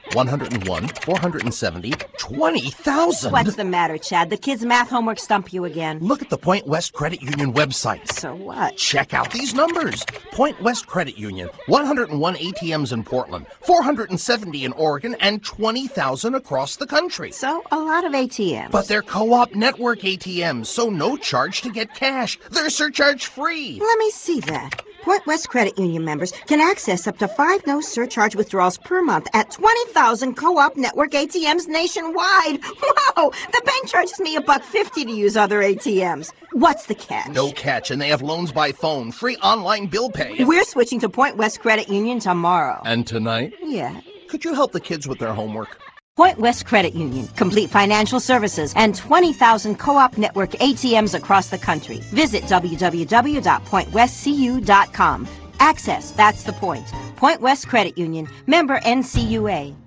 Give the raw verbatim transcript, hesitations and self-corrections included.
one hundred one, four hundred seventy, twenty thousand. What's the matter, Chad? The kids' math homework stump you again? Look at the Point West Credit Union website. So what? Check out these numbers. Point West Credit Union, one hundred one A T Ms in Portland, four hundred seventy in Oregon, and twenty thousand across the country. So, a lot of A T Ms. But they're co-op network A T Ms, so no charge to get cash. They're surcharge free. Let me see that. Point West Credit Union members can access up to five no surcharge withdrawals per month at twenty thousand co-op network A T Ms nationwide. Whoa! The bank charges me a buck fifty to use other A T Ms. What's the catch? No catch, and they have loans by phone, free online bill pay. We're switching to Point West Credit Union tomorrow. And tonight? Yeah. Could you help the kids with their homework? Point West Credit Union, complete financial services, and twenty thousand co-op network A T Ms across the country. Visit w w w dot point west c u dot com. Access, that's the point. Point West Credit Union, member N C U A.